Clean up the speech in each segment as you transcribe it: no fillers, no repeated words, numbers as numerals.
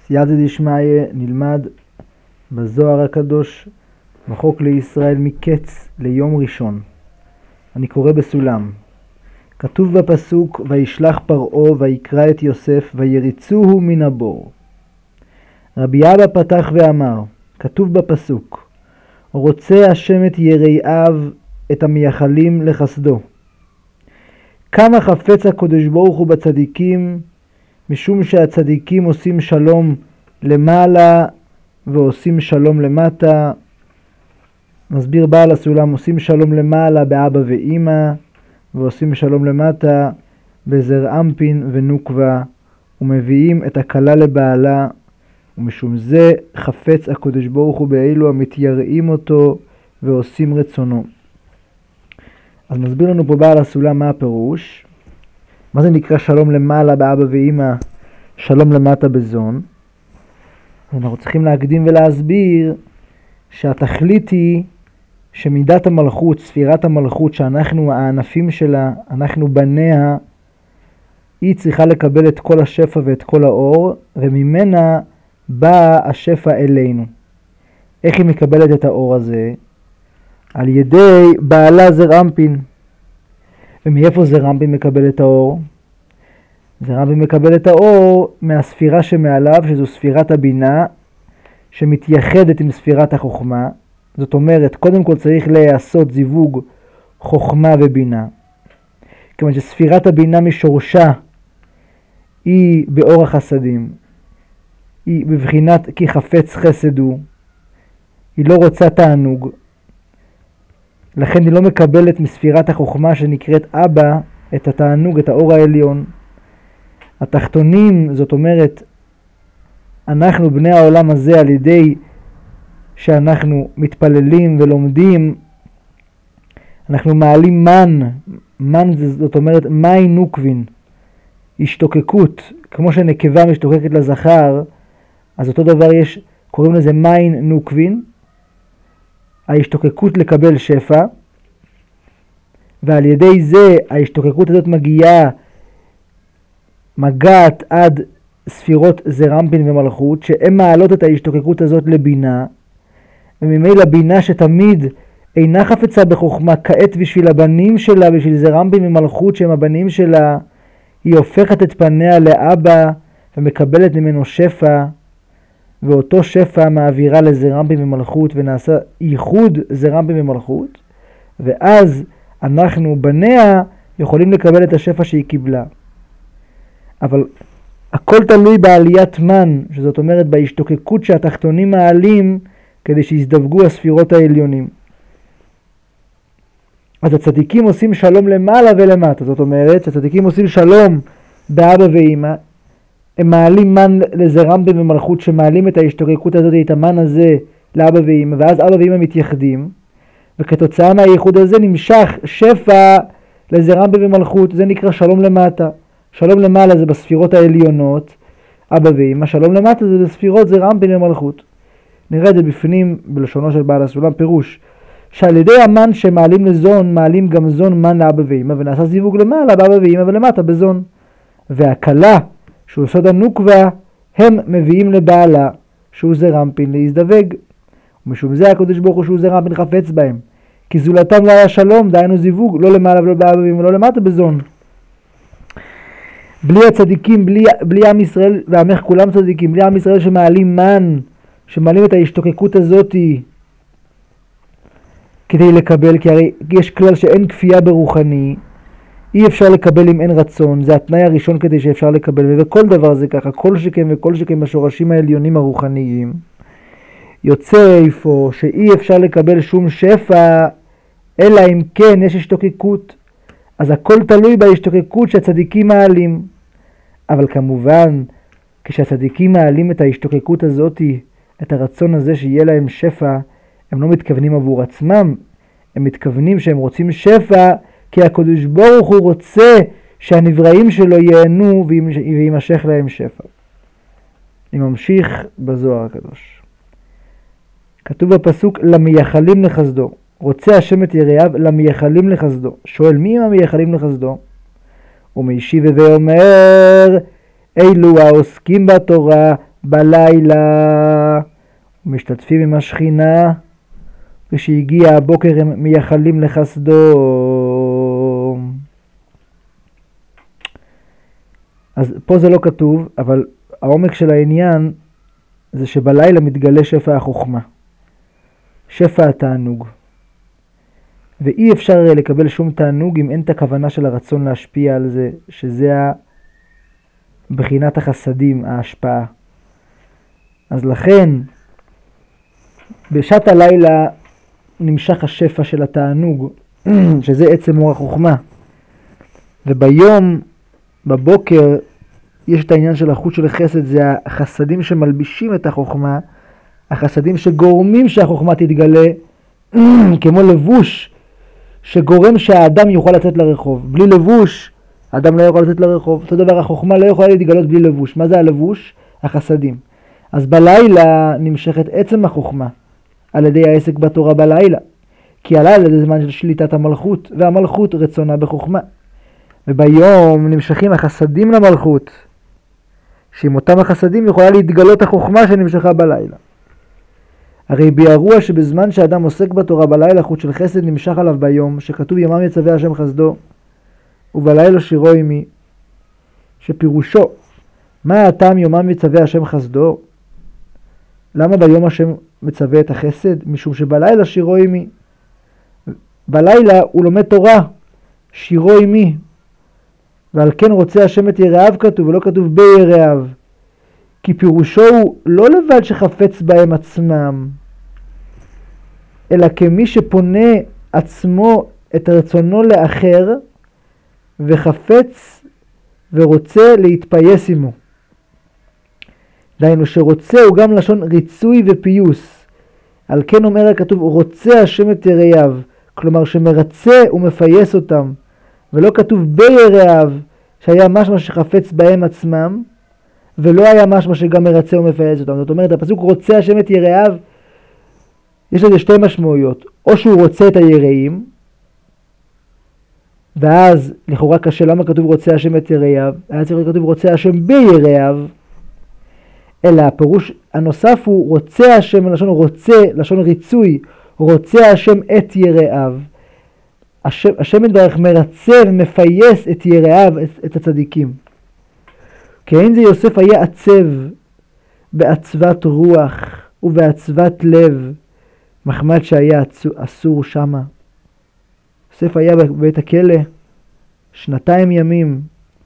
סייעתא דשמיא נלמד בזוהר הקדוש בחוק לישראל מקץ ליום ראשון. אני קורא בסולם. כתוב בפסוק וישלח פרעה ויקרא את יוסף ויריצוהו מן הבור. רבי אבא פתח ואמר, כתוב בפסוק, רוצה השם את יראיו את המייחלים לחסדו. כמה חפץ הקדוש ברוך הוא בצדיקים, משום שהצדיקים עושים שלום למעלה ועושים שלום למטה. מסביר בעל הסולם, עושים שלום למעלה באבא ואמא, ועושים שלום למטה בזר אמפין ונוקבה, ומביאים את הכלה לבעלה, ומשום זה חפץ הקדוש ברוך הוא באלו המתייראים אותו ועושים רצונו. אז מסביר לנו פה בעל הסולם מה הפירוש. מה זה נקרא שלום למעלה באבא ואמא, שלום למטה בזון? אנחנו צריכים להקדים ולהסביר שהתכלית היא שמידת המלכות, ספירת המלכות, שאנחנו הענפים שלה, אנחנו בניה, היא צריכה לקבל את כל השפע ואת כל האור, וממנה בא השפע אלינו. איך היא מקבלת את האור הזה? על ידי בעלה זר אמפין. ומאיפה זר אמפין מקבל את האור? זר אמפין מקבל את האור מהספירה שמעליו, שזו ספירת הבינה, שמתייחדת עם ספירת החוכמה. זאת אומרת, קודם כל צריך לעשות זיווג חוכמה ובינה. כיוון שספירת הבינה משורשה היא באור החסדים. היא בבחינת כי חפץ חסד הוא. היא לא רוצה תענוג. לכן היא לא מקבלת מספירת החוכמה שנקראת אבא את התענוג, את האור העליון. התחתונים, זאת אומרת, אנחנו בני העולם הזה על ידי שאנחנו מתפללים ולומדים, אנחנו מעלים מן זאת אומרת מי נוקבין, השתוקקות, כמו שנקבה משתוקקת לזכר, אז אותו דבר יש, קוראים לזה מי נוקבין, ההשתוקקות לקבל שפע, ועל ידי זה ההשתוקקות הזאת מגעת עד ספירות זר אמפין ומלכות, שהן מעלות את ההשתוקקות הזאת לבינה, וממילא בינה שתמיד אינה חפצה בחוכמה, כעת בשביל הבנים שלה, בשביל זר אמפין ומלכות שהם הבנים שלה, היא הופכת את פניה לאבא ומקבלת ממנו שפע, ואותו שפע מעבירה לזר אמפין ומלכות, ונעשה ייחוד זר אמפין ומלכות, ואז אנחנו בניה יכולים לקבל את השפע שהיא קיבלה. אבל הכל תלוי בעליית מן, שזאת אומרת בהשתוקקות שהתחתונים מעלים כדי שיזדווגו הספירות העליונים. אז הצדיקים עושים שלום למעלה ולמטה, זאת אומרת שהצדיקים עושים שלום באבא ואמא, הם מעלים מן לזר אמפין ומלכות שמעלים את ההשתוקקות הזאת, את המן הזה לאבא ואמא, ואז אבא ואמא מתייחדים, וכתוצאה מהייחוד הזה נמשך שפע לזר אמפין ומלכות, זה נקרא שלום למטה. שלום למעלה זה בספירות העליונות, אבא ואמא, שלום למטה זה בספירות זר אמפין ומלכות. נראה את זה בפנים בלשונו של בעל הסולם, פירוש שעל ידי המן שמעלים לזון, מעלים גם זון מן לאבא ואמא, ונעשה זיווג למעלה באבא ואמא ולמטה בזון. והכלה שהוא סוד הנוקבה, הם מביאים לבעלה שהוא זר אמפין להזדווג. ומשום זה הקדוש ברוך הוא שהוא זר אמפין חפץ בהם, כי זולתם לא היה שלום, דהיינו זיווג, לא למעלה ולא באבא ואמא ולא למטה בזון. בלי הצדיקים, בלי עם ישראל, ועמך כולם צדיקים, בלי עם ישראל שמעלים מן, שמעלים את ההשתוקקות הזאת כדי לקבל, כי הרי יש כלל שאין כפייה ברוחני, אי אפשר לקבל אם אין רצון, זה התנאי הראשון כדי שאפשר לקבל, וכל דבר זה ככה, כל שכם וכל שכם בשורשים העליונים הרוחניים, יוצא איפה שאי אפשר לקבל שום שפע, אלא אם כן יש השתוקקות, אז הכל תלוי בהשתוקקות שהצדיקים מעלים. אבל כמובן, כשהצדיקים מעלים את ההשתוקקות הזאת, את הרצון הזה שיהיה להם שפע, הם לא מתכוונים עבור עצמם, הם מתכוונים שהם רוצים שפע, כי הקדוש ברוך הוא רוצה שהנבראים שלו ייהנו וימשך להם שפע. אני ממשיך בזוהר הקדוש. כתוב בפסוק למייחלים לחסדו. רוצה השם את יראיו למייחלים לחסדו. שואל מי הם המייחלים לחסדו? ומשיב ואומר אלו העוסקים בתורה בלילה משתתפים עם השכינה, כשהגיע הבוקר הם מייחלים לחסדו. אז פה זה לא כתוב, אבל העומק של העניין זה שבלילה מתגלה שפע החוכמה, שפע התענוג. ואי אפשר לקבל שום תענוג אם אין את הכוונה של הרצון להשפיע על זה, שזה בחינת החסדים, ההשפעה. אז לכן, בשעת הלילה נמשך השפע של התענוג, שזה עצם אור החוכמה. וביום, בבוקר, יש את העניין של החוט של החסד, זה החסדים שמלבישים את החוכמה, החסדים שגורמים שהחוכמה תתגלה, כמו לבוש שגורם שהאדם יוכל לצאת לרחוב. בלי לבוש, האדם לא יכול לצאת לרחוב. אותו דבר, החוכמה לא יכולה להתגלות בלי לבוש. מה זה הלבוש? החסדים. אז בלילה נמשכת עצם החוכמה, על ידי העסק בתורה בלילה. כי הלילה זה זמן של שליטת המלכות, והמלכות רצונה בחוכמה. וביום נמשכים החסדים למלכות, שעם אותם החסדים יכולה להתגלות החוכמה שנמשכה בלילה. הרי ביארוע שבזמן שאדם עוסק בתורה בלילה, חוט של חסד נמשך עליו ביום, שכתוב ימם יצווה השם חסדו, ובלילה שירו עמי, שפירושו, מה הטעם יומם יצווה השם חסדו? למה ביום השם מצווה את החסד? משום שבלילה שירו עמי. בלילה הוא לומד תורה, שירו עמי, ועל כן רוצה השם את יראיו כתוב, ולא כתוב ביראיו. כי פירושו הוא לא לבד שחפץ בהם עצמם, אלא כמי שפונה עצמו את רצונו לאחר, וחפץ ורוצה להתפייס עמו. דהיינו שרוצה הוא גם לשון ריצוי ופיוס. על כן אומר הכתוב, רוצה השם את יראיו, כלומר שמרצה ומפייס אותם, ולא כתוב ביראיו, שהיה משמע שחפץ בהם עצמם, ולא היה משמע שגם מרצה ומפייס אותם. זאת אומרת, הפסוק רוצה השם את יראיו, יש לזה שתי משמעויות. או שהוא רוצה את היראים, ואז לכאורה קשה למה כתוב רוצה השם את יראיו, היה צריך כתוב רוצה השם ביראיו, אלא הפירוש הנוסף הוא רוצה השם, לשון רוצה, לשון ריצוי, רוצה השם את יראיו. השם יתברך מרצה ומפייס את יראיו, את הצדיקים. כאין זה יוסף היה עצב בעצבת רוח ובעצבת לב, מחמד שהיה אסור שמה. יוסף היה בבית הכלא 2 ימים,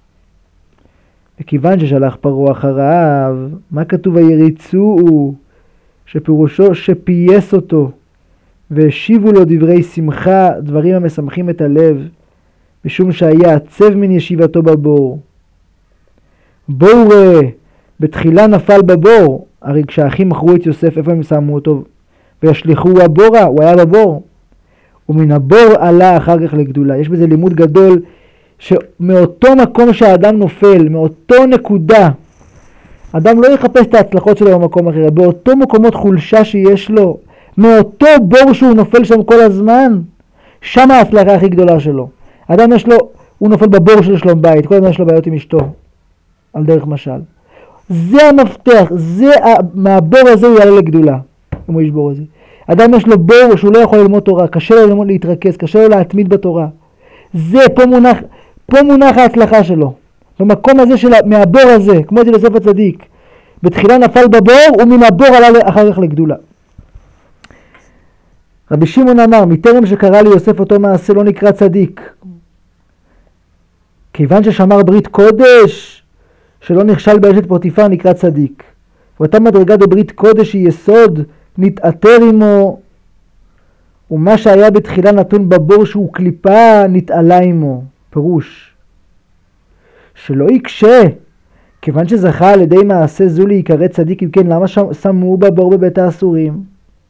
וכיוון ששלח פרעה אחריו, מה כתוב היריצו? שפירושו שפייס אותו, והשיבו לו דברי שמחה, דברים המשמחים את הלב, משום שהיה עצב מן ישיבתו בבור. בור בתחילה נפל בבור, הרי כשהאחים מכרו את יוסף, איפה הם שמו אותו? וישליחו הבורה, הוא היה בבור. ומן הבור עלה אחר כך לגדולה. יש בזה לימוד גדול, שמאותו מקום שהאדם נופל, מאותו נקודה, אדם לא יחפש את ההצלחות שלו במקום אחר, באותו מקומות חולשה שיש לו, מאותו בור שהוא נופל שם כל הזמן, שם ההצלחה הכי גדולה שלו. אדם יש לו, הוא נופל בבור של שלום בית, כל הזמן יש לו בעיות עם אשתו, על דרך משל. זה המפתח, מהבור הזה הוא יעלה לגדולה, אם הוא ישבור את זה. אדם יש לו בור שהוא לא יכול ללמוד תורה, קשה לו ללמוד להתרכז, קשה לו להתמיד בתורה. זה, פה מונח ההצלחה שלו. במקום הזה מהבור הזה, כמו אצל יוסף הצדיק, בתחילה נפל בבור ומן הבור עלה אחר כך לגדולה. רבי שמעון אמר, מטרם שקרא לי יוסף אותו מעשה לא נקרא צדיק. כיוון ששמר ברית קודש, שלא נכשל באשת פוטיפר נקרא צדיק. ואותה מדרגה בברית קודש היא יסוד, נתעתר עמו, ומה שהיה בתחילה נתון בבור שהוא קליפה, נתעלה עמו. פירוש. שלא יקשה, כיוון שזכה על ידי מעשה זו להיקרא צדיק, אם כן למה שמו בבור בבית האסורים?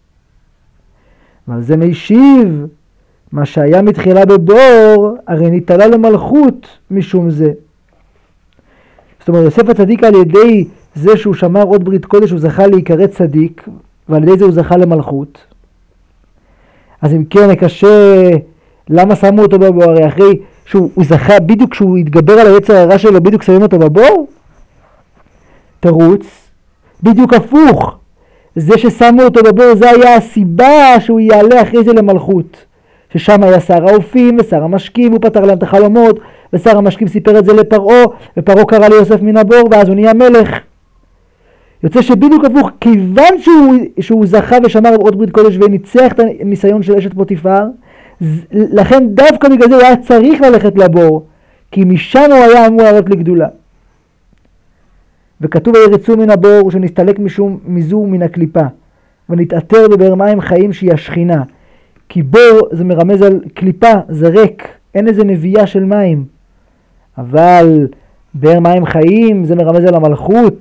אבל זה משיב, מה שהיה מתחילה בבור, הרי נתעלה למלכות משום זה. זאת אומרת, יוסף הצדיק על ידי זה שהוא שמר עוד ברית קודש, הוא זכה להיקרא צדיק, ועל ידי זה הוא זכה למלכות. אז אם כן, קשה, למה שמו אותו בבור? הרי אחרי שהוא זכה, בדיוק כשהוא התגבר על היצר הרע שלו, בדיוק שמים אותו בבור? תרוץ, בדיוק הפוך. זה ששמו אותו בבור זה היה הסיבה שהוא יעלה אחרי זה למלכות. ששם היה שר האופים ושר המשקים, הוא פתר להם את החלומות, ושר המשקים סיפר את זה לפרעה, ופרעה קרא ליוסף מן הבור, ואז הוא נהיה מלך. יוצא שבדיוק הפוך, כיוון שהוא זכה ושמר עוד ברית קודש וניצח את הניסיון של אשת פוטיפר, לכן דווקא בגלל זה הוא היה צריך ללכת לבור, כי משם הוא היה אמור לעלות לגדולה. וכתוב וירצו מן הבור שנסתלק מזור מן הקליפה, ונתעטר בבאר מים חיים שהיא השכינה. כי בור זה מרמז על קליפה, זה ריק, אין איזה נביאה של מים. אבל באר מים חיים זה מרמז על המלכות,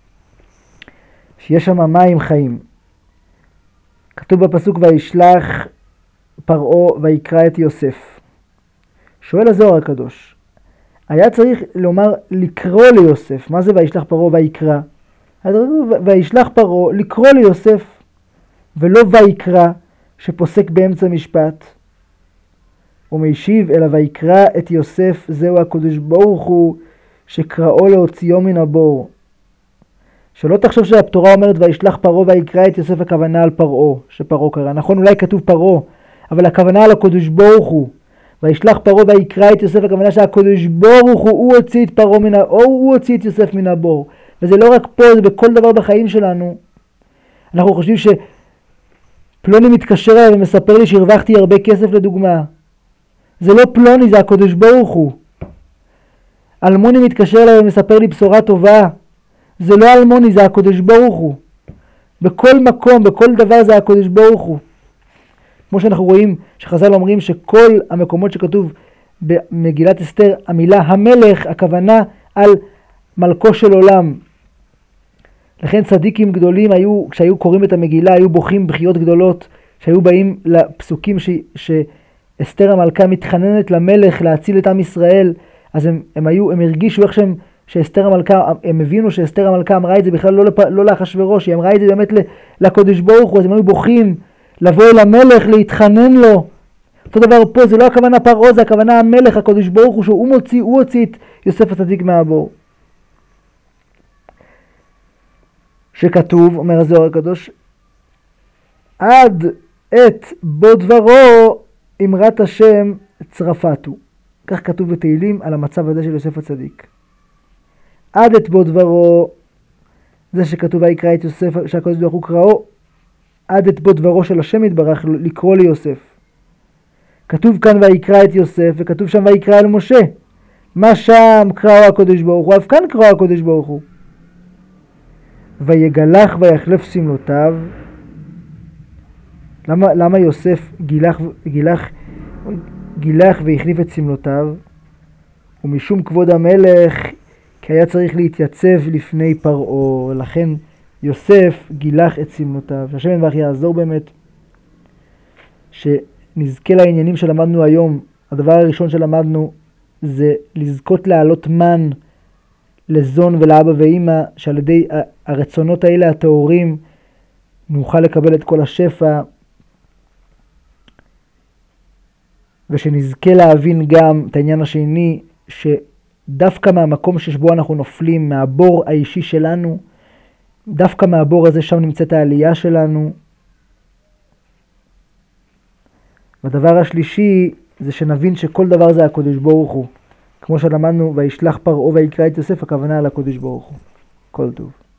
שיש שם מים חיים. כתוב בפסוק וישלח פרעה ויקרא את יוסף. שואל הזוהר הקדוש, היה צריך לומר לקרוא ליוסף. מה זה וישלח פרעה ויקרא? וישלח פרעה לקרוא ליוסף, ולא ויקרא שפוסק באמצע משפט. ומשיב אלא ויקרא את יוסף, זהו הקדוש ברוך הוא שקראו להוציאו מן הבור. שלא תחשוב שהתורה אומרת וישלח פרעה ויקרא את יוסף, הכוונה על פרעה, שפרעה קרא. נכון, אולי כתוב פרעה, אבל הכוונה על הקדוש ברוך הוא. וישלח פרעה ויקרא את יוסף, הכוונה שהקדוש ברוך הוא הוציא את פרעה מן הבור, הוא הוציא את יוסף מן הבור. וזה לא רק פה, זה בכל דבר בחיים שלנו. אנחנו חושבים שפלוני מתקשר אליי ומספר לי שהרווחתי הרבה כסף לדוגמה. זה לא פלוני, זה הקדוש ברוך הוא. אלמוני מתקשר אליי ומספר לי בשורה טובה. זה לא אלמוני, זה הקדוש ברוך הוא. בכל מקום, בכל דבר זה הקדוש ברוך הוא. כמו שאנחנו רואים שחז"ל אומרים שכל המקומות שכתוב במגילת אסתר, המילה המלך, הכוונה על מלכו של עולם. לכן צדיקים גדולים כשהיו קוראים את המגילה, היו בוכים בחיות גדולות, שהיו באים לפסוקים שאסתר המלכה מתחננת למלך להציל את עם ישראל, אז הם הרגישו איך שאסתר המלכה, הם הבינו שאסתר המלכה אמרה את זה בכלל לא לאחשוורוש, היא אמרה את זה באמת לקדוש ברוך הוא, אז הם היו בוכים לבוא אל המלך, להתחנן לו. אותו דבר פה, זה לא הכוונה פרעה, זה הכוונה המלך, הקדוש ברוך הוא, שהוא הוציא את יוסף הצדיק מהבור. שכתוב, אומר הזוהר הקדוש, עד את בו דברו אמרת השם צרפתו. כך כתוב בתהילים על המצב הזה של יוסף הצדיק. עד את בו דברו, זה שכתוב ויקרא את יוסף, שהקדוש ברוך הוא קראו, עד את בו דברו של השם יתברך לקרוא ליוסף. כתוב כאן ויקרא את יוסף, וכתוב שם ויקרא אל משה. מה שם קראו הקדוש ברוך הוא, אף כאן קראו הקדוש ברוך הוא. ויגלח ויחלף סמלותיו. למה יוסף גילח והחליף את סמלותיו? ומשום כבוד המלך, כי היה צריך להתייצב לפני פרעה, לכן יוסף גילח את סמלותיו. שהשם יתברך יעזור באמת, שנזכה לעניינים שלמדנו היום. הדבר הראשון שלמדנו זה לזכות להעלות מן לזון ולאבא ואמא, שעל ידי הרצונות האלה הטהורים נוכל לקבל את כל השפע, ושנזכה להבין גם את העניין השני, שדווקא מהמקום שבו אנחנו נופלים, מהבור האישי שלנו, דווקא מהבור הזה שם נמצאת העלייה שלנו. והדבר השלישי זה שנבין שכל דבר זה הקדוש ברוך הוא. כמו שלמדנו וישלח פרעה ויקרא את יוסף, הכוונה על הקדוש ברוך הוא. כל טוב.